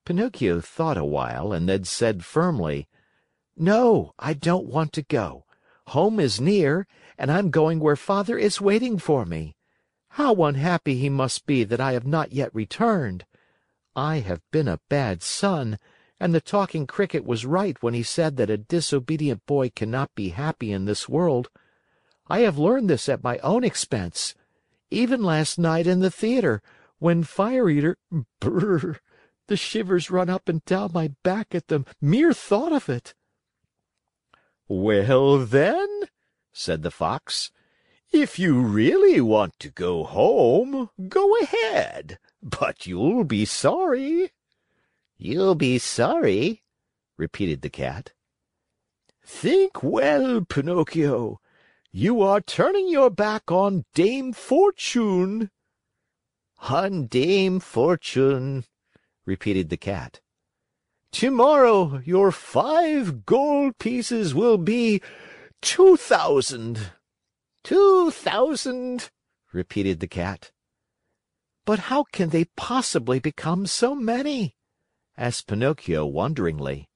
Pinocchio thought a while and then said firmly, "No, I don't want to go. Home is near, and I'm going where Father is waiting for me. How unhappy he must be that I have not yet returned! I have been a bad son, and the Talking Cricket was right when he said that a disobedient boy cannot be happy in this world. I have learned this at my own expense. Even last night in the theater, when Fire Eater, brrr, the shivers run up and down my back at the mere thought of it." "Well, then," said the Fox, "if you really want to go home, go ahead, but you'll be sorry." "You'll be sorry?" repeated the Cat. "Think well, Pinocchio. You are turning your back on Dame Fortune." "On Dame Fortune," repeated the Cat. "Tomorrow your 5 gold pieces will be 2,000. 2,000," repeated the Cat. "But how can they possibly become so many?" asked Pinocchio wonderingly.